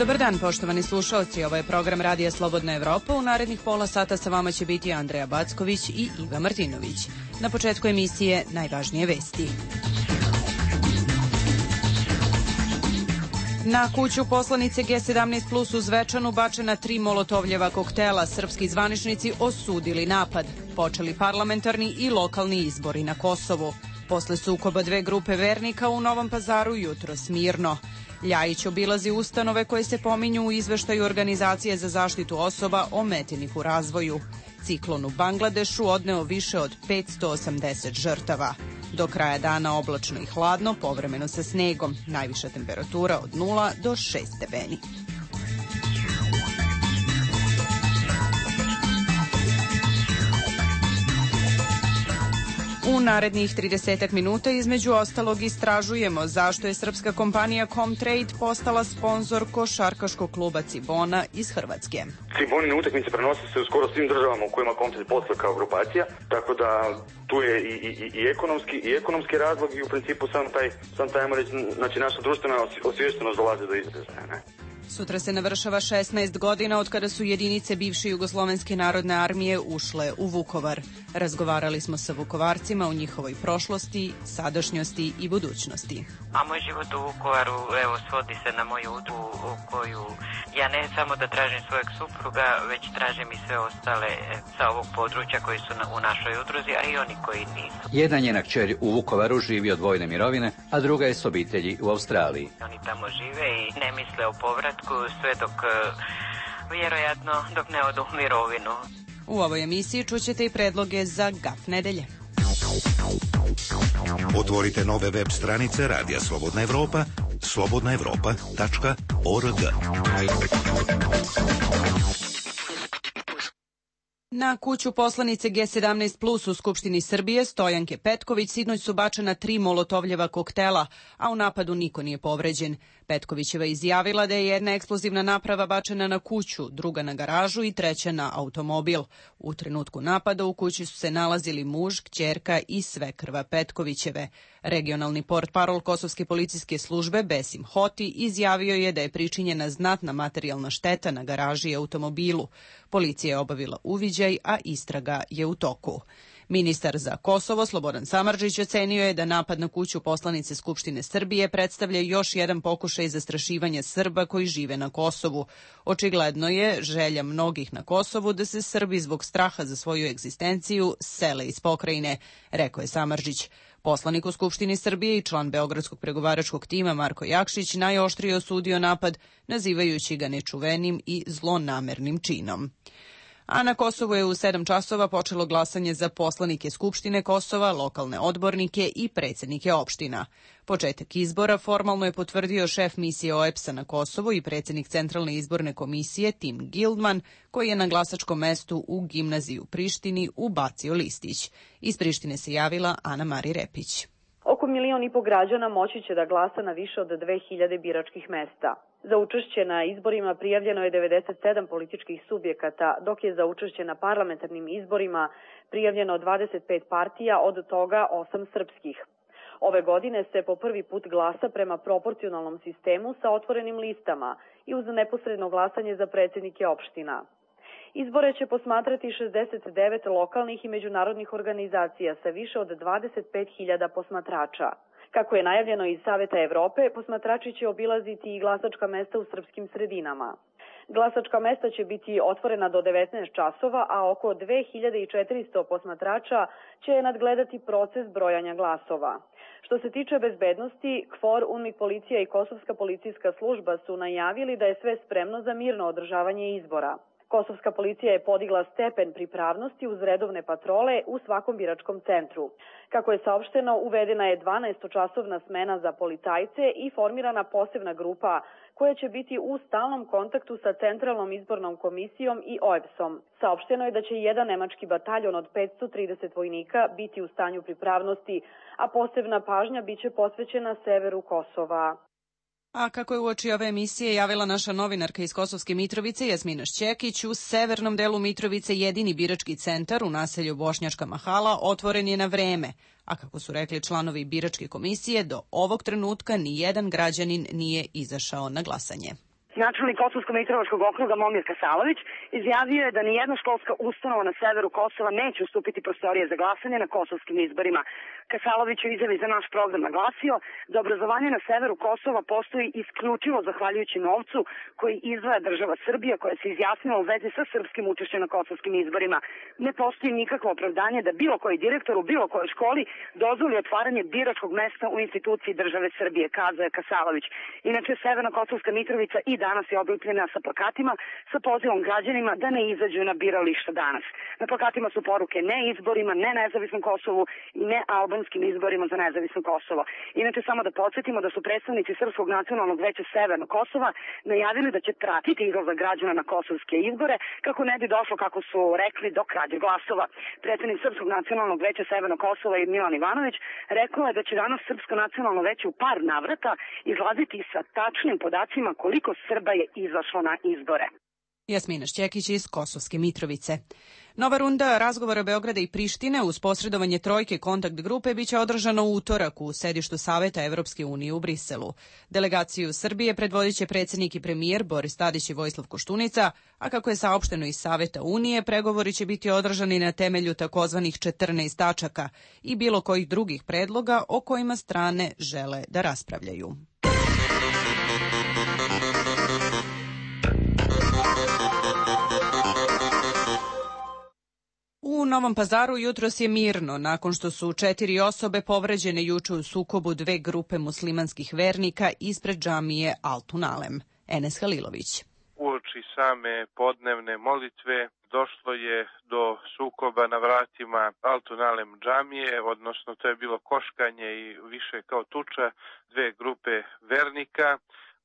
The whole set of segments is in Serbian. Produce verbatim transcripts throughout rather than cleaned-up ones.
Dobar dan, poštovani slušalci. Ovo je program Radija Slobodna Evropa. U narednih pola sata sa vama će biti Andreja Backović i Iva Martinović. Na početku emisije najvažnije vesti. Na kuću poslanice G sedamnaest plus u Zvečanu bačena tri molotovljeva koktela. Srpski zvaničnici osudili napad. Počeli parlamentarni i lokalni izbori na Kosovu. Posle sukoba dve grupe vernika u Novom Pazaru jutros mirno. Ljajić obilazi ustanove koje se pominju u izveštaju Organizacije za zaštitu osoba ometenih u razvoju. Ciklon u Bangladešu odneo više od petsto osamdeset žrtava. Do kraja dana oblačno i hladno, povremeno sa snegom. Najviša temperatura od nula do šest stepeni. U narednih tridesetak minuta između ostalog istražujemo zašto je srpska kompanija Comtrade postala sponzor košarkaškog kluba Cibona iz Hrvatske. Cibonine utakmice prenose se u skoro svim državama u kojima Comtrade posluje kao grupacija, tako da tu je i, i, i, ekonomski, i ekonomski razlog i u principu sam taj, sam taj reći, znači naša društvena osviještenost dolazi do izražaja. Ne? Sutra se navršava šesnaest godina od kada su jedinice bivše Jugoslovenske narodne armije ušle u Vukovar. Razgovarali smo sa Vukovarcima o njihovoj prošlosti, sadašnjosti i budućnosti. A moj život u Vukovaru, evo, svodi se na moju udrugu u koju ja ne samo da tražim svojeg supruga, već tražim i sve ostale sa ovog područja koji su na, u našoj udruzi, a i oni koji nisu. Jedna njena kćer u Vukovaru živi od vojne mirovine, a druga je s obitelji u Australiji. Oni tamo žive i ne misle o povratku sve dok, vjerojatno, dok ne odu u mirovinu. U ovoj emisiji čućete i predloge za Gaf nedelje. Otvorite nove web stranice Radija Slobodna Evropa, slobodna evropa tačka org. Na kuću poslanice G sedamnaest plus u Skupštini Srbije Stojanke Petković sinoć su bačena tri molotovljeva koktela, a u napadu niko nije povređen. Petkovićeva izjavila da je jedna eksplozivna naprava bačena na kuću, druga na garažu i treća na automobil. U trenutku napada u kući su se nalazili muž, kćerka i svekrva Petkovićeve. Regionalni portparol Kosovske policijske službe Besim Hoti izjavio je da je pričinjena znatna materijalna šteta na garaži i automobilu. Policija je obavila uviđaj, a istraga je u toku. Ministar za Kosovo Slobodan Samardžić ocenio je da napad na kuću poslanice Skupštine Srbije predstavlja još jedan pokušaj zastrašivanja Srba koji žive na Kosovu. Očigledno je želja mnogih na Kosovu da se Srbi zbog straha za svoju egzistenciju sele iz pokrajine, rekao je Samardžić. Poslanik u Skupštini Srbije i član Beogradskog pregovaračkog tima Marko Jakšić najoštrije osudio napad, nazivajući ga nečuvenim i zlonamernim činom. A na Kosovu je u sedam časova počelo glasanje za poslanike Skupštine Kosova, lokalne odbornike i predsjednike opština. Početak izbora formalno je potvrdio šef misije O E P S-a na Kosovu i predsjednik Centralne izborne komisije Tim Gildman, koji je na glasačkom mestu u gimnaziji u Prištini ubacio listić. Iz Prištine se javila Ana Mari Repić. Oko milion i po građana moći će da glasa na više od dve hiljade biračkih mesta. Za učešće na izborima prijavljeno je devedeset sedam političkih subjekata, dok je za učešće na parlamentarnim izborima prijavljeno dvadeset pet partija, od toga osam srpskih. Ove godine se po prvi put glasa prema proporcionalnom sistemu sa otvorenim listama i uz neposredno glasanje za predsjednike opština. Izbore će posmatrati šezdeset devet lokalnih i međunarodnih organizacija sa više od dvadeset pet hiljada posmatrača. Kako je najavljeno iz Saveta Evrope, posmatrači će obilaziti i glasačka mesta u srpskim sredinama. Glasačka mesta će biti otvorena do devetnaest časova, a oko dve hiljade četiristo posmatrača će nadgledati proces brojanja glasova. Što se tiče bezbednosti, KFOR, UNMIK policija i Kosovska policijska služba su najavili da je sve spremno za mirno održavanje izbora. Kosovska policija je podigla stepen pripravnosti uz redovne patrole u svakom biračkom centru. Kako je saopšteno, uvedena je dvanaestočasovna smena za policajce i formirana posebna grupa koja će biti u stalnom kontaktu sa Centralnom izbornom komisijom i O E P S-om. Saopšteno je da će jedan nemački bataljon od petsto trideset vojnika biti u stanju pripravnosti, a posebna pažnja biće posvećena severu Kosova. A kako je uoči ove emisije javila naša novinarka iz Kosovske Mitrovice Jasmina Šćekić, u severnom delu Mitrovice jedini birački centar u naselju Bošnjačka Mahala otvoren je na vreme, a kako su rekli članovi biračke komisije, do ovog trenutka ni jedan građanin nije izašao na glasanje. Načelnik Kosovsko-Mitrovačkog okruga Momir Kasalović izjavio je da nijedna školska ustanova na severu Kosova neće ustupiti prostorije za glasanje na kosovskim izborima. Kasalović u izjavi za naš program naglasio da obrazovanje na severu Kosova postoji isključivo zahvaljujući novcu koji izdvaja država Srbija, koja se izjasnila u vezi sa srpskim učešćem na kosovskim izborima. Ne postoji nikakvo opravdanje da bilo koji direktor u bilo kojoj školi dozvoli otvaranje biračkog mesta u instituciji države Srbije, kazao je Kasalović. Inače, Severna Kosovska Mitrovica i danas je oblepljena sa plakatima sa pozivom građanima da ne izađu na birališta danas. Na plakatima su poruke ne izborima, ne nezavisnom Kosovu i ne albanskim izborima za nezavisno Kosovo. Inače, samo da podsjetimo da su predstavnici Srpskog nacionalnog veća Severnog Kosova najavili da će pratiti izlazak građana na kosovske izbore kako ne bi došlo, kako su rekli, do krađe glasova. Predsednik Srpskog nacionalnog veća Severnog Kosova i Milan Ivanović rekao je da će danas Srpsko nacionalno veće u par navrata izlaziti sa tačnim podacima koliko Srba je izašlo na izbore. Jasmina Šćekić iz Kosovske Mitrovice. Nova runda razgovora Beograda i Prištine uz posredovanje trojke kontakt grupe biće održana u utorak u sedištu Saveta Evropske unije u Briselu. Delegaciju Srbije predvodit će predsjednik i premijer Boris Tadić i Vojislav Koštunica, a kako je saopšteno iz Saveta Unije, pregovori će biti održani na temelju takozvanih četrnaest tačaka i bilo kojih drugih predloga o kojima strane žele da raspravljaju. U Novom Pazaru jutros je mirno, nakon što su četiri osobe povređene juče u sukobu dve grupe muslimanskih vernika ispred džamije Altunalem. Enes Halilović. Uoči same podnevne molitve došlo je do sukoba na vratima Altunalem džamije, odnosno to je bilo koškanje i više kao tuča dve grupe vernika,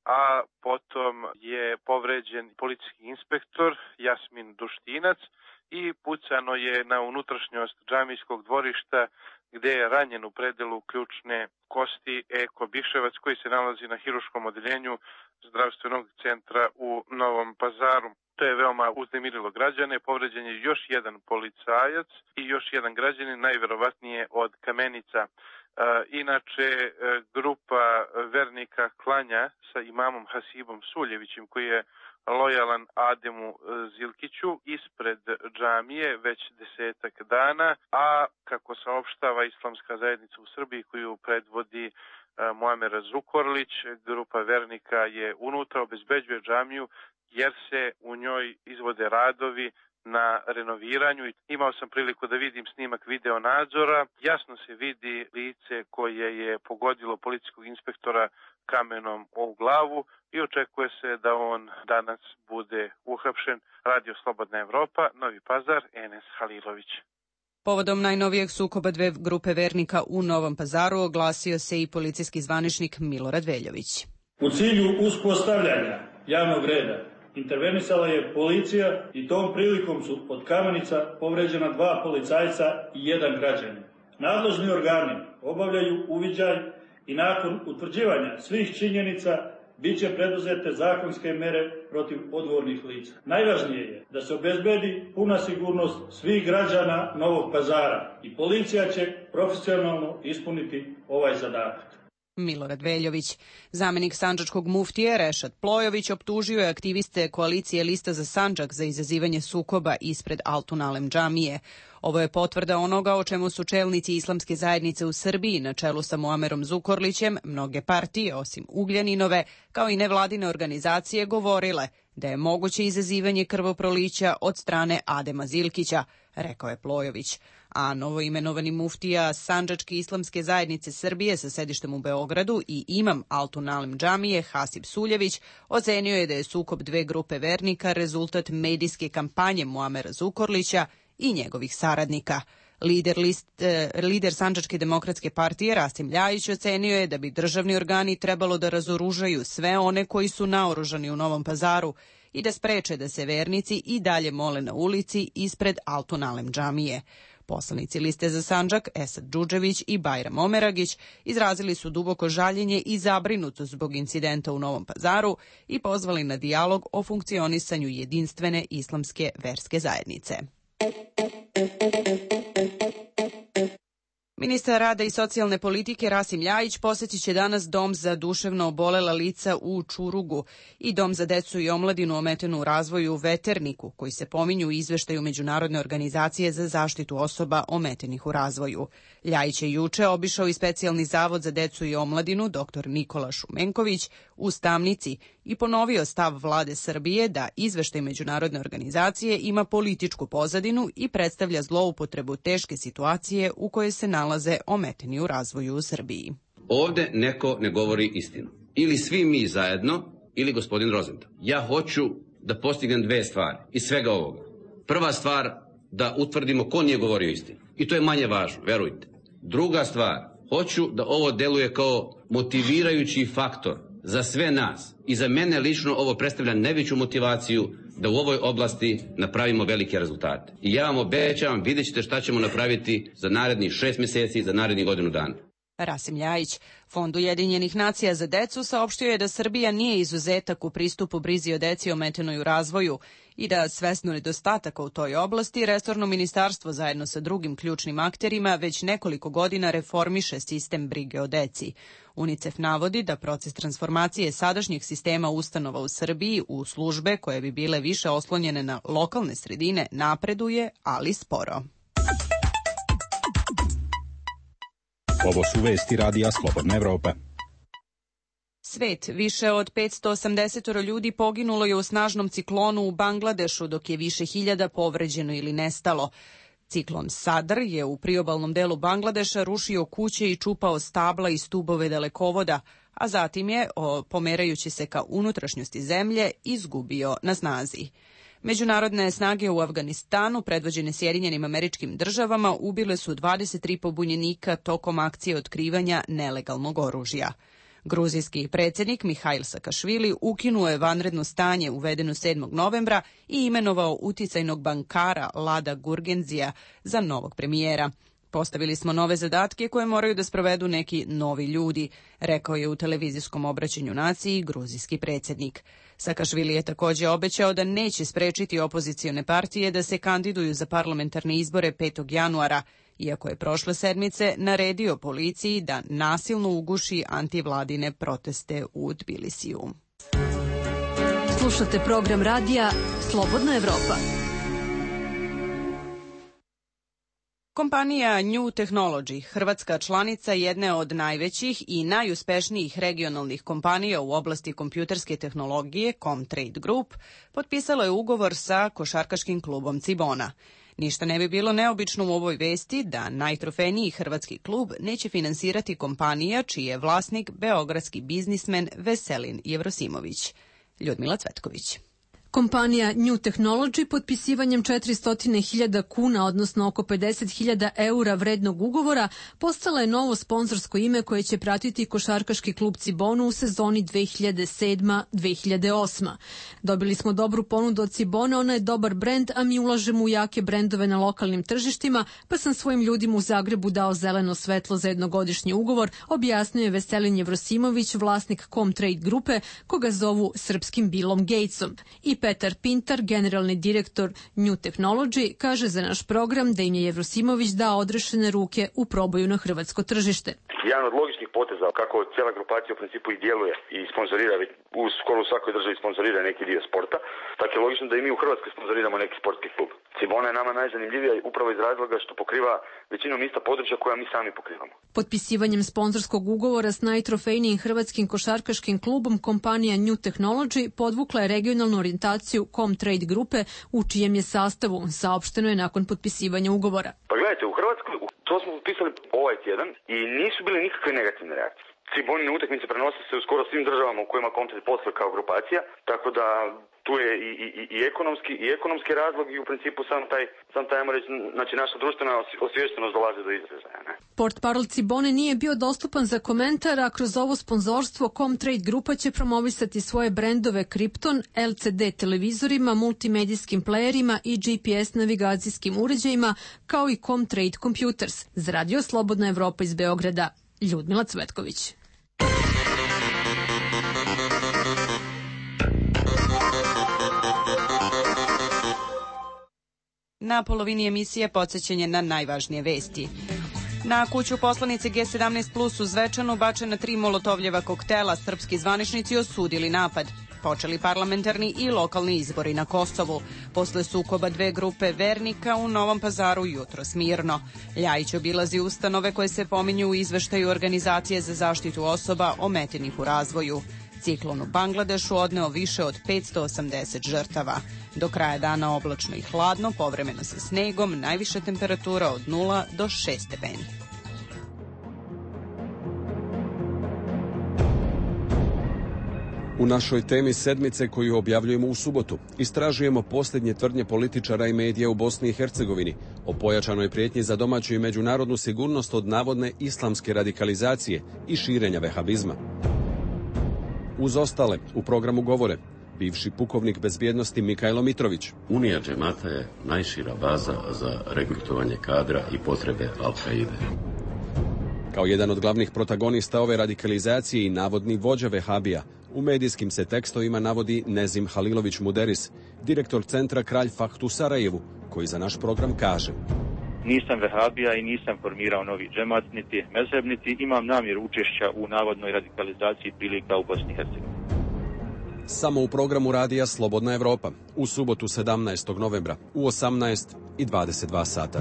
a potom je povređen policijski inspektor Jasmin Duštinac i pucano je na unutrašnjost džamijskog dvorišta gde je ranjen u predelu ključne kosti Eko Biševac koji se nalazi na hiruškom odeljenju zdravstvenog centra u Novom Pazaru. To je veoma uznemirilo građane. Povređen je još jedan policajac i još jedan građanin, najverovatnije od Kamenica. E, inače, grupa vernika klanja sa imamom Hasibom Suljevićem koji je lojalan Ademu Zilkiću ispred džamije već desetak dana, a kako saopštava Islamska zajednica u Srbiji koju predvodi Muamer Zukorlić, grupa vernika je unutra, obezbeđuje džamiju jer se u njoj izvode radovi na renoviranju. Imao sam priliku da vidim snimak video nadzora. Jasno se vidi lice koje je pogodilo policijskog inspektora kamenom u glavu i očekuje se da on danas bude uhapšen. Radio Slobodna Evropa, Novi Pazar, Enes Halilović. Povodom najnovijeg sukoba dve grupe vernika u Novom Pazaru oglasio se i policijski zvaničnik Milorad Veljović. U cilju uspostavljanja javnog reda intervenisala je policija i tom prilikom su od Kamenica povređena dva policajca i jedan građanin. Nadležni organi obavljaju uviđaj i nakon utvrđivanja svih činjenica biće preduzete zakonske mere protiv odgovornih lica. Najvažnije je da se obezbedi puna sigurnost svih građana Novog Pazara i policija će profesionalno ispuniti ovaj zadatak. Milorad Veljović. Zamenik sandžačkog muftije Rešad Plojović optužio je aktiviste koalicije Lista za Sandžak za izazivanje sukoba ispred Altunalem džamije. Ovo je potvrda onoga o čemu su čelnici islamske zajednice u Srbiji na čelu sa Muamerom Zukorlićem, mnoge partije, osim Ugljaninove, kao i nevladine organizacije govorile da je moguće izazivanje krvoprolića od strane Adema Zilkića, rekao je Plojović. A novoimenovani muftija Sandžačke islamske zajednice Srbije sa sedištem u Beogradu i imam Altunalem džamije Hasib Suljević ocenio je da je sukob dve grupe vernika rezultat medijske kampanje Muamera Zukorlića i njegovih saradnika. Lider, list, eh, lider Sandžačke demokratske partije Rasim Ljajić ocenio je da bi državni organi trebalo da razoružaju sve one koji su naoružani u Novom Pazaru i da spreče da se vernici i dalje mole na ulici ispred Altunalem džamije. Poslanici Liste za Sandžak Esad Džudžević i Bajram Omeragić izrazili su duboko žaljenje i zabrinutost zbog incidenta u Novom Pazaru i pozvali na dijalog o funkcionisanju jedinstvene islamske verske zajednice. Ministar rada i socijalne politike Rasim Ljajić posjetit će danas dom za duševno obolela lica u Čurugu i dom za decu i omladinu ometenu u razvoju u Veterniku, koji se pominju u izveštaju Međunarodne organizacije za zaštitu osoba ometenih u razvoju. Ljajić je juče obišao i specijalni zavod za decu i omladinu dr Nikola Šumenković u Stamnici i ponovio stav vlade Srbije da izveštaj Međunarodne organizacije ima političku pozadinu i predstavlja zloupotrebu teške situacije u kojoj se nalaze ometeni u razvoju u Srbiji. Ovde neko ne govori istinu. Ili svi mi zajedno, ili gospodin Rozental. Ja hoću da postignem dve stvari iz svega ovoga. Prva stvar, da utvrdimo ko nije govorio istinu. I to je manje važno, verujte. Druga stvar, hoću da ovo deluje kao motivirajući faktor za sve nas. I za mene lično ovo predstavlja najveću motivaciju da u ovoj oblasti napravimo velike rezultate. I ja vam obećavam, vidjet ćete šta ćemo napraviti za narednih šest mjeseci, za narednih godinu dana. Rasim Ljajić, Fond Ujedinjenih nacija za decu, saopštio je da Srbija nije izuzetak u pristupu brizi o deci ometenoj u razvoju i da, svesno nedostataka u toj oblasti, resorno ministarstvo zajedno sa drugim ključnim akterima već nekoliko godina reformiše sistem brige o deci. UNICEF navodi da proces transformacije sadašnjih sistema ustanova u Srbiji u službe koje bi bile više oslonjene na lokalne sredine napreduje, ali sporo. Ovo su vesti radija Slobodna Evropa. Svet, više od petsto osamdeset ljudi poginulo je u snažnom ciklonu u Bangladešu, dok je više hiljada povređeno ili nestalo. Ciklon Sadr je u priobalnom delu Bangladeša rušio kuće i čupao stabla i stubove dalekovoda, a zatim je, pomerajući se ka unutrašnjosti zemlje, izgubio na snazi. Međunarodne snage u Afganistanu, predvođene Sjedinjenim Američkim Državama, ubile su dvadeset tri pobunjenika tokom akcije otkrivanja nelegalnog oružja. Gruzijski predsjednik Mihail Sakašvili ukinuo je vanredno stanje uvedeno sedmog novembra i imenovao uticajnog bankara Lada Gurgenzija za novog premijera. Postavili smo nove zadatke koje moraju da sprovedu neki novi ljudi, rekao je u televizijskom obraćanju naciji gruzijski predsjednik. Sakašvili je također obećao da neće sprečiti opozicione partije da se kandiduju za parlamentarne izbore petog januara, iako je prošle sedmice naredio policiji da nasilno uguši antivladine proteste u Tbilisiju. Slušate program radija Slobodna Evropa. Kompanija New Technology, hrvatska članica jedne od najvećih i najuspešnijih regionalnih kompanija u oblasti kompjuterske tehnologije, Comtrade Group, potpisala je ugovor sa košarkaškim klubom Cibona. Ništa ne bi bilo neobično u ovoj vesti da najtrofejniji hrvatski klub neće finansirati kompanija čiji je vlasnik beogradski biznismen Veselin Jevrosimović. Ljudmila Cvetković. Kompanija New Technology potpisivanjem četiristo hiljada kuna, odnosno oko pedeset hiljada eura vrednog ugovora, postala je novo sponzorsko ime koje će pratiti košarkaški klub Cibonu u sezoni dve hiljade sedma dve hiljade osma. Dobili smo dobru ponudu od Cibona, ona je dobar brend, a mi ulažemo u jake brendove na lokalnim tržištima, pa sam svojim ljudima u Zagrebu dao zeleno svetlo za jednogodišnji ugovor, objasnio je Veselin Jevrosimović, vlasnik Comtrade grupe, koga zovu srpskim Billom Gatesom. I Petar Pintar, generalni direktor New Technology, kaže za naš program da im je Jevrosimović dao odrešene ruke u proboju na hrvatsko tržište. Jedan od logičnih poteza kako cijela grupacija u principu i djeluje i sponzorira, u skoro u svakoj državi sponzorira neki dio sporta, tako je logično da i mi u Hrvatskoj sponzoriramo neki sportski klub. Cibona je nama najzanimljivija upravo iz razloga što pokriva većinom ista područja koja mi sami pokrivamo. Potpisivanjem sponzorskog ugovora s najtrofejnijim hrvatskim košarkaškim klubom, kompanija New Technology podvukla je regionalnu orijentaciju Comtrade grupe u čijem je sastavu, saopšteno je nakon potpisivanja ugovora. Pa gledajte, u Hrvatskoj to smo potpisali ovaj tjedan i nisu bile nikakve negativne reakcije. Cibonine utakmice prenose se u skoro svim državama u kojima Comtrade posluje kao grupacija, tako da tu je i, i, i, ekonomski, i ekonomski razlog i u principu sam taj, sam taj, ajmo reći, znači naša društvena osviještenost dolazi do izražaja. Ne? Portparol Cibone nije bio dostupan za komentar, a kroz ovo sponzorstvo Comtrade grupa će promovisati svoje brendove Krypton, L C D televizorima, multimedijskim playerima i G P S navigacijskim uređajima, kao i Comtrade Computers. Za radio Slobodna Evropa iz Beograda, Ljudmila Cvetković. Na polovini emisije podsjećanje na najvažnije vesti. Na kuću poslanice G sedamnaest plus u Zvečanu bačena tri molotovljeva koktela, srpski zvaničnici osudili napad. Počeli parlamentarni i lokalni izbori na Kosovu. Posle sukoba dve grupe vernika u Novom Pazaru jutros mirno. Ljajić obilazi ustanove koje se pominju u izveštaju Organizacije za zaštitu osoba ometenih u razvoju. Ciklon u Bangladešu odneo više od petsto osamdeset žrtava. Do kraja dana oblačno i hladno, povremeno sa snegom, najviša temperatura od nula do šest stepeni. U našoj temi sedmice koju objavljujemo u subotu istražujemo posljednje tvrdnje političara i medija u Bosni i Hercegovini o pojačanoj prijetnji za domaću i međunarodnu sigurnost od navodne islamske radikalizacije i širenja vehabizma. Uz ostale, u programu govore bivši pukovnik bezbjednosti Mikajlo Mitrović. Unija džemata je najšira baza za regrutovanje kadra i potrebe Al-Kaide. Kao jedan od glavnih protagonista ove radikalizacije i navodni vođa vehabija, u medijskim se tekstovima navodi Nezim Halilović Muderis, direktor centra Kralj Fahd u Sarajevu, koji za naš program kaže: Nisam vehabija i nisam formirao novi džemat, niti mezheb, niti imam namjeru učešća u navodnoj radikalizaciji prilika u Bosni i Hercegovini. Samo u programu radija Slobodna Evropa, u subotu sedamnaestog novembra u osamnaest i dvadeset dva sata.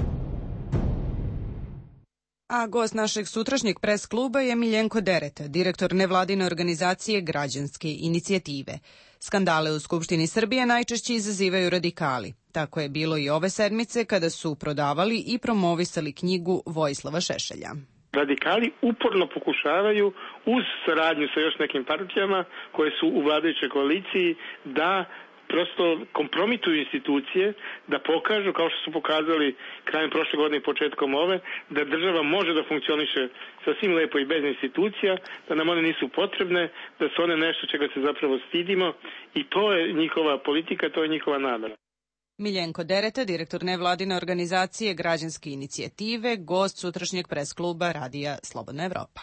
A gost našeg sutrašnjeg pres kluba je Miljenko Dereta, direktor nevladine organizacije Građanske inicijative. Skandale u Skupštini Srbije najčešće izazivaju radikali. Tako je bilo i ove sedmice kada su prodavali i promovisali knjigu Vojislava Šešelja. Radikali uporno pokušavaju uz saradnju sa još nekim partijama koje su u vladajućoj koaliciji da prosto kompromituju institucije, da pokažu, kao što su pokazali krajem prošle godine i početkom ove, da država može da funkcioniše sasvim lepo i bez institucija, da nam one nisu potrebne, da su one nešto čega se zapravo stidimo i to je njihova politika, to je njihova namera. Miljenko Dereta, direktor nevladine organizacije Građanske inicijative, gost sutrašnjeg pres kluba radija Slobodna Evropa.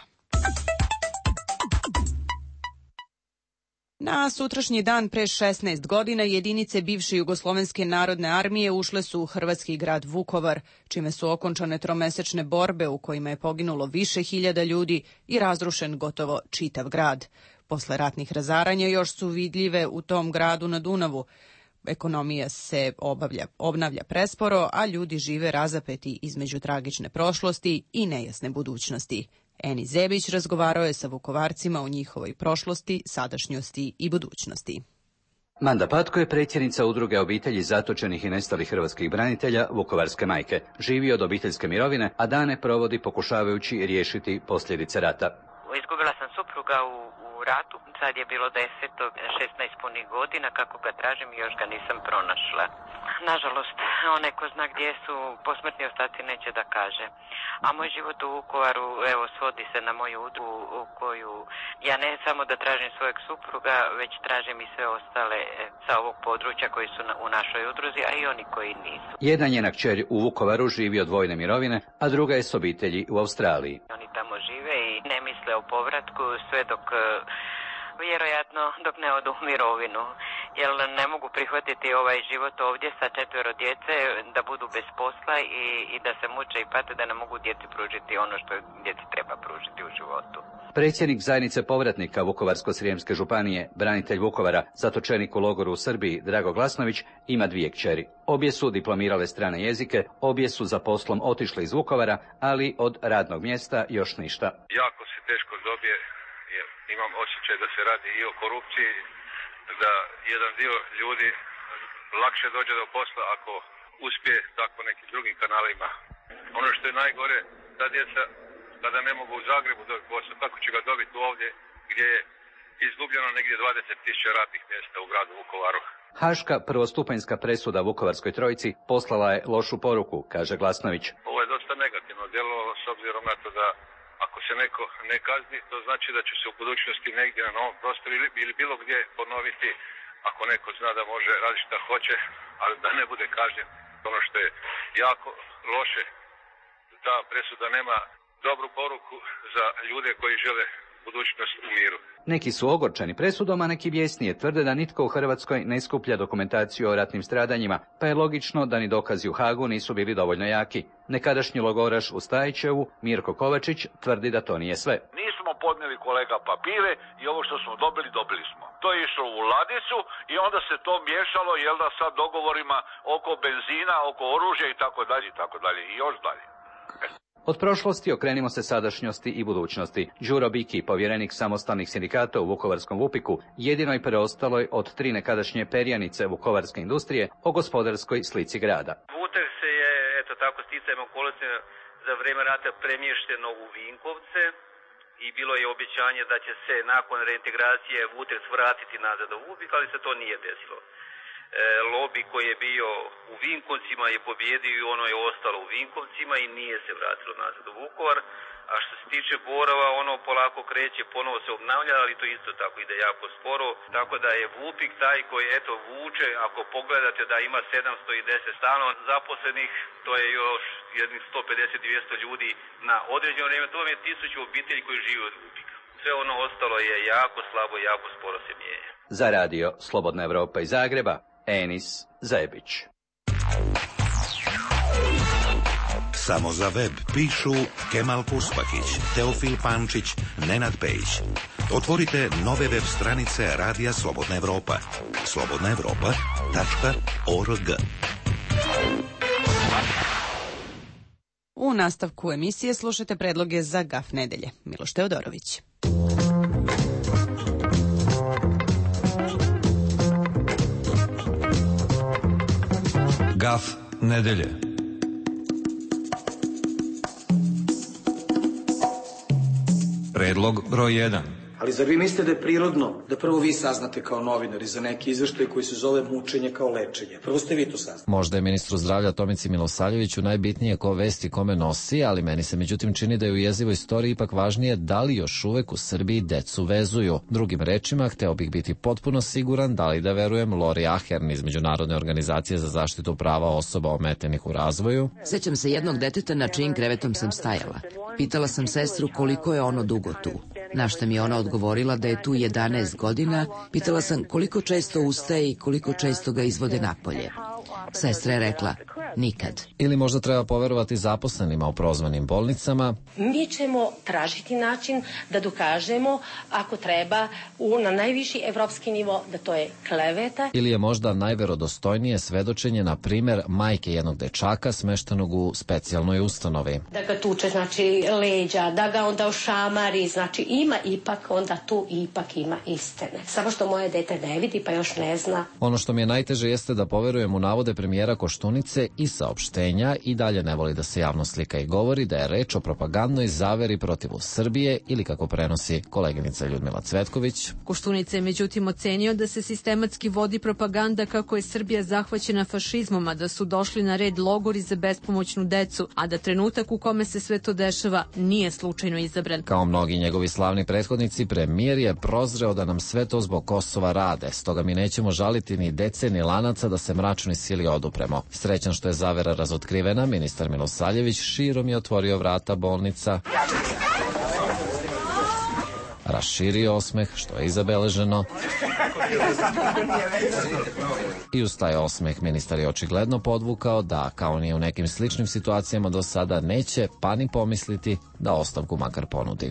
Na sutrašnji dan pre šesnaest godina jedinice bivše Jugoslovenske narodne armije ušle su u hrvatski grad Vukovar, čime su okončane tromesečne borbe u kojima je poginulo više hiljada ljudi i razrušen gotovo čitav grad. Posle ratnih razaranja još su vidljive u tom gradu na Dunavu. Ekonomija se obavlja, obnavlja presporo, a ljudi žive razapeti između tragične prošlosti i nejasne budućnosti. Eni Zebić razgovarao je sa Vukovarcima o njihovoj prošlosti, sadašnjosti i budućnosti. Manda Patko je predsjednica udruge obitelji zatočenih i nestalih hrvatskih branitelja Vukovarske majke. Živi od obiteljske mirovine, a dane provodi pokušavajući riješiti posljedice rata. Izgubila sam supruga u, u ratu, sad je bilo deset, šesnaest punih godina, kako ga tražim i još ga nisam pronašla. Nažalost, onaj ko zna gdje su posmrtni ostaci neće da kaže. A moj život u Vukovaru, evo, svodi se na moju udrugu u koju ja ne samo da tražim svojeg supruga, već tražim i sve ostale sa ovog područja koji su na, u našoj udruzi, a i oni koji nisu. Jedan njenak kćer u Vukovaru živi od vojne mirovine, a druga je s obitelji u Australiji. Oni tamo žive i ne misle o povratku sve dok... vjerojatno dok ne odu u mirovinu, jer ne mogu prihvatiti ovaj život ovdje sa četvero djece, da budu bez posla i, i da se muče i pate, da ne mogu djeci pružiti ono što djeci treba pružiti u životu. Predsjednik zajednice povratnika Vukovarsko-srijemske županije, branitelj Vukovara, zatočenik u logoru u Srbiji, Drago Glasnović, ima dvije kćeri. Obje su diplomirale strane jezike, obje su za poslom otišle iz Vukovara, ali od radnog mjesta još ništa. Jako se teško dobije. Imam osjećaj da se radi i o korupciji, da jedan dio ljudi lakše dođe do posla ako uspije tako nekim drugim kanalima. Ono što je najgore, ta djeca kada ne mogu u Zagrebu dobiti posao, kako će ga dobiti ovdje gdje je izgubljeno negdje dvadeset tisuća radnih mjesta u gradu Vukovaru. Haška prvostupanjska presuda Vukovarskoj trojici poslala je lošu poruku, kaže Glasnović. Ovo je dosta negativno djelovalo s obzirom na to da ako se neko ne kazni, to znači da će se u budućnosti negdje na novom prostoru ili, ili bilo gdje ponoviti, ako neko zna da može raditi šta hoće, ali da ne bude kažnjen. Ono što je jako loše, ta presuda nema dobru poruku za ljude koji žele budućnost u miru. Neki su ogorčeni presudom, a neki bijesnije tvrde da nitko u Hrvatskoj ne skuplja dokumentaciju o ratnim stradanjima, pa je logično da ni dokazi u Hagu nisu bili dovoljno jaki. Nekadašnji logoraš u Stajićevu, Mirko Kovačić, tvrdi da to nije sve. Nismo podnijeli, kolega, papire i ovo što smo dobili, dobili smo. To je išlo u ladicu i onda se to miješalo, jel da, sa dogovorima oko benzina, oko oružja i tako dalje i tako dalje i još dalje. Od prošlosti okrenimo se sadašnjosti i budućnosti. Đuro Biki, povjerenik samostalnih sindikata u Vukovarskom Vupiku, jedinoj preostaloj od tri nekadašnje perjanice vukovarske industrije o gospodarskoj slici grada. Vutek se je, eto tako, sticajem okolnosti za vrijeme rata premješteno u Vinkovce i bilo je obećanje da će se nakon reintegracije Vutek vratiti nazad u Vupik, ali se to nije desilo. Lobi koji je bio u Vinkovcima je pobjedio i ono je ostalo u Vinkovcima i nije se vratilo nazad u Vukovar. A što se tiče Borova, ono polako kreće, ponovo se obnavlja, ali to isto tako ide jako sporo. Tako da je Vupik taj koji eto vuče, ako pogledate da ima sedamsto deset stalno zaposlenih, to je još jednih sto pedeset do dvjesto ljudi na određeno vrijeme, to vam je tisuću obitelji koji žive od Vupika. Sve ono ostalo je jako slabo i jako sporo se mijenja. Za radio Slobodna Evropa iz Zagreba, Enis Zebić. Samo za web pišu Kemal Puspakić, Teofil Pančić, Nenad Pejić. Otvorite nove web stranice Radija Slobodna Evropa. slobodna evropa tačka org. U nastavku emisije slušajte predloge za Gaf nedelje. Miloš Teodorović. Gaf nedelje. Predlog broj jedan. Ali zar vi mislite da je prirodno da prvo vi saznate kao novinari za neki izveštaj koji se zove mučenje kao lečenje? Prvo ste vi to saznali. Možda je ministru zdravlja Tomici Milosavljeviću najbitnije ko vesti kome nosi, ali meni se međutim čini da je u jezivoj istoriji ipak važnije da li još uvek u Srbiji decu vezuju. Drugim rečima, hteo bih biti potpuno siguran da li da verujem Lori Ahern iz Međunarodne organizacije za zaštitu prava osoba ometenih u razvoju. Sećam se jednog deteta na čijim krevetom sam stajala. Pitala sam sestru koliko je ono dugo tu. Na šta mi je ona odgovorila da je tu jedanaest godina, pitala sam koliko često ustaje i koliko često ga izvode napolje. Sestra je rekla, nikad. Ili možda treba poverovati zaposlenima u prozvanim bolnicama. Mi ćemo tražiti način da dokažemo, ako treba, u, na najviši evropski nivo, da to je kleveta. Ili je možda najverodostojnije svedočenje, na primer, majke jednog dečaka smeštenog u specijalnoj ustanovi. Da ga tuče, znači, leđa, da ga onda ošamari, znači ima ipak, onda tu ipak ima istine. Samo što moje dete ne vidi, pa još ne zna. Ono što mi je najteže jeste da poverujem u navode premijera Koštunice i saopštenja i dalje ne voli da se javno slika i govori da je reč o propagandnoj zaveri protiv Srbije ili kako prenosi koleginica Ljudmila Cvetković. Koštunica je međutim ocenio da se sistematski vodi propaganda kako je Srbija zahvaćena fašizmom, a da su došli na red logori za bespomoćnu decu, a da trenutak u kome se sve to dešava nije slučajno izabran. Kao mnogi njegovi slavni prethodnici, premijer je prozreo da nam sve to zbog Kosova rade, stoga mi nećemo žaliti ni dece ni lanaca da se mračnoj sili odupremo. Srećan što je zavera razotkrivena, ministar Milosavljević širom je otvorio vrata bolnica, raširio osmeh, što je izabeleženo, i uz taj osmeh ministar je očigledno podvukao da, kao nije u nekim sličnim situacijama do sada, neće pa ni pomisliti da ostavku makar ponudi.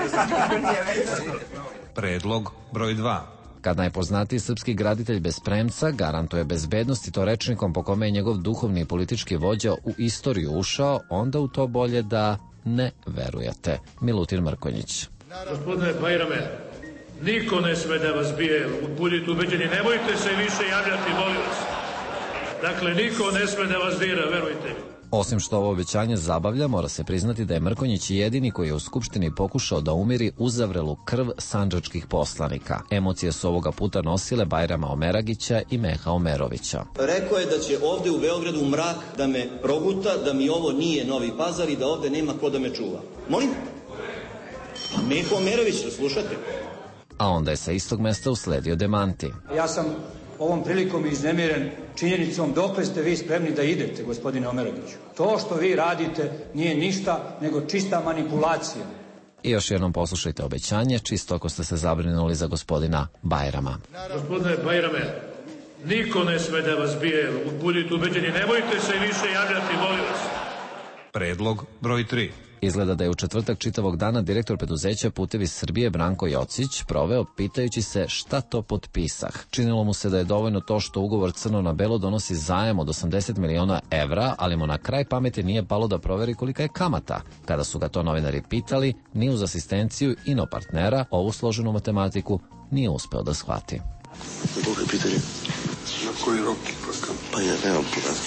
Predlog broj dva. Kad najpoznatiji srpski graditelj bez premca garantuje bezbednost i to rečnikom po kome je njegov duhovni i politički vođa u istoriju ušao, onda u to bolje da ne verujete. Milutin Mrkonjić. Gospodine Bajrame, niko ne sme da vas bije, budite ubeđeni, nemojte se više javljati, molim vas. Dakle, niko ne sme da vas dira, verujte mi. Osim što ovo obećanje zabavlja, mora se priznati da je Mrkonjić jedini koji je u Skupštini pokušao da umiri uzavrelu krv sandžačkih poslanika. Emocije su ovoga puta nosile Bajrama Omeragića i Meha Omerovića. Rekao je da će ovde u Beogradu mrak da me proguta, da mi ovo nije Novi Pazar i da ovde nema ko da me čuva. Molim? Meha Omerović, slušate? A onda je sa istog mesta usledio demanti. Ja sam ovom prilikom iznemiren činjenicom dokle ste vi spremni da idete, gospodine Omeroviću. To što vi radite nije ništa nego čista manipulacija. I još jednom poslušajte obećanje, čisto ako ste se zabrinuli za gospodina Bajrama. Gospodine Bajrame, niko ne sme da vas bije, budite ubeđeni, nemojte se više javljati, molim vas. Predlog broj tri. Izgleda da je u četvrtak čitavog dana direktor preduzeća Putevi Srbije Branko Jocić proveo pitajući se šta to potpisah. Činilo mu se da je dovoljno to što ugovor crno na belo donosi zajam od osamdeset miliona evra, ali mu na kraj pameti nije palo da proveri kolika je kamata. Kada su ga to novinari pitali, ni uz asistenciju ino partnera ovu složenu matematiku nije uspeo da shvati. Koliko je pitanje? Na koji rok? Pa ja nemam podatke.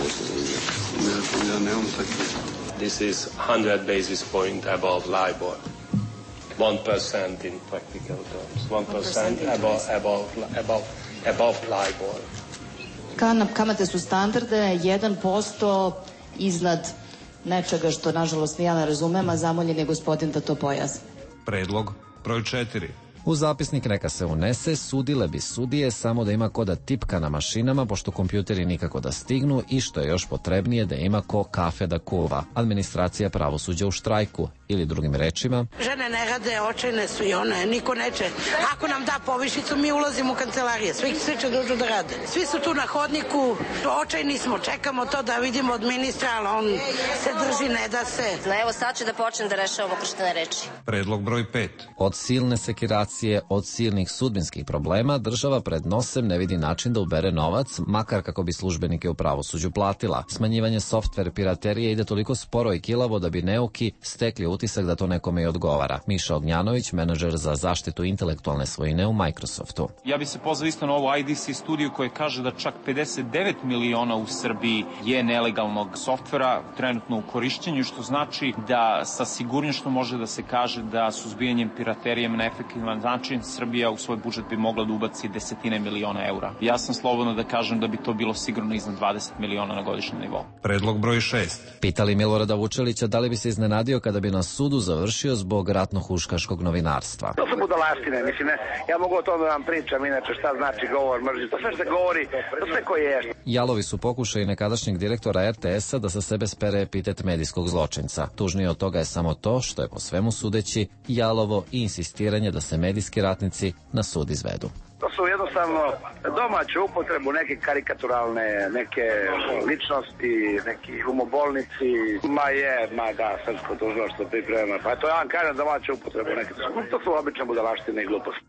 Ja, ja nemam takve. This is one hundred basis point above LIBOR. one percent in practical terms. one percent above, above, above, above LIBOR. Kamate su standarde, jedan posto iznad nečega što, nažalost, ja ne razumem, a zamoljen je gospodin da to pojasni. Predlog broj četiri. U zapisnik neka se unese, sudile bi sudije samo da ima ko da tipka na mašinama, pošto kompjuteri nikako da stignu i što je još potrebnije da ima ko kafe da kuva. Administracija pravosuđa u štrajku ili drugim rečima. Žene ne rade, očajne su i one, niko neće. Ako nam da povišicu, mi ulazimo u kancelarije, svi, svi će dođu da rade. Svi su tu na hodniku, očajni smo, čekamo to da vidimo od ministra, ali on se drži, ne da se. Evo sad će da počnem da rešavamo krštene reči. Predlog broj pet. Od silne sekiracije, od silnih sudbinskih problema, država pred nosem ne vidi način da ubere novac, makar kako bi službenike u pravosuđu platila. Smanjivanje softver piraterije ide toliko sporo i kilavo da bi neuki stekli utisak da to nekome i odgovara. Miša Ognjanović, menadžer za zaštitu intelektualne svojine u Microsoftu. Ja bi se pozvao isto na ovu I D C studiju koja kaže da čak pedeset devet miliona u Srbiji je nelegalnog softvera trenutno u korišćenju, što znači da sa sigurnošću može da se kaže da suzbijanjem piraterije na efektivan način Srbija u svoj budžet bi mogla da ubaci desetine miliona eura. Ja sam slobodno da kažem da bi to bilo sigurno iznad dvadeset miliona na godišnjem nivou. Predlog broj šest. Pitali Milorada Vučelića da li bi se iznenadio kada bi na sudu završio zbog ratno-huškaškog novinarstva. To su budalaštine, mislim, ne. Ja mogu o tome da vam pričam, inače šta znači govor mržnje. To sve što se govori, to sve koje je. Jalovi su pokušaj nekadašnjeg direktora R T S-a da sa sebe spere epitet medijskog zločinca. Tužnije od toga je samo to što je po svemu sudeći jalovo i insistiranje da se medijski ratnici na sud izvedu. To su jednostavno domaće upotrebu, neke karikaturalne, neke ličnosti, neki umobolnici. Ma je, ma da, srpsko tužilaštvo priprema. Pa to ja vam kažem domaće upotrebu, neke. To su obične budalaštine i gluposti.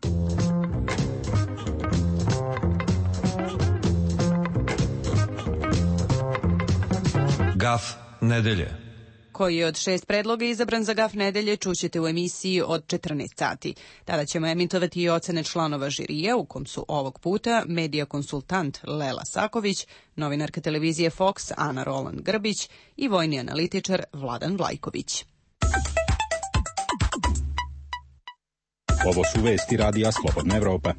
Gaf nedelje. Koji je od šest predloga izabran za Gaf nedelje čućete u emisiji od četrnaest sati. Tada ćemo emitovati i ocene članova žirija, u kom su ovog puta medija konsultant Lela Saković, novinarka televizije Fox Ana Roland Grbić i vojni analitičar Vladan Vlajković. Ovo su vesti radija Slobodna Evropa.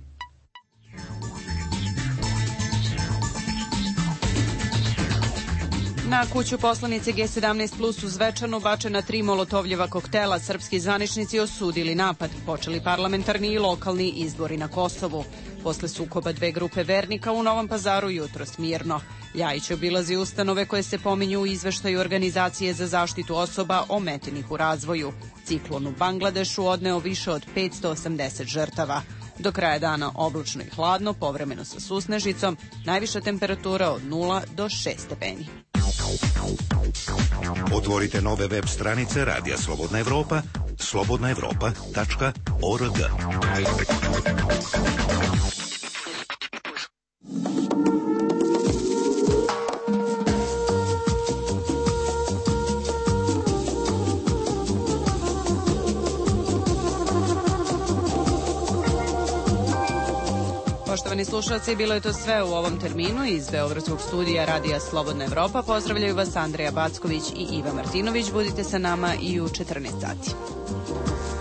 Na kuću poslanice G sedamnaest plus u Zvečanu bačena tri molotovljeva koktela. Srpski zvaničnici osudili napad. Počeli parlamentarni i lokalni izbori na Kosovu. Posle sukoba dve grupe vernika u Novom Pazaru jutros mirno. Ljajić obilazi ustanove koje se pominju u izveštaju Organizacije za zaštitu osoba ometenih u razvoju. Ciklon u Bangladešu odneo više od petsto osamdeset žrtava. Do kraja dana oblačno i hladno, povremeno sa susnežicom, najviša temperatura od nula do šest stepeni. Otvorite nove web stranice Radija Slobodna Evropa, slobodna evropa tačka org. Poštovani slušalci, bilo je to sve u ovom terminu. Iz Beogradskog studija Radija Slobodna Evropa pozdravljaju vas Andreja Backović i Iva Martinović. Budite sa nama i u četrnaest sati.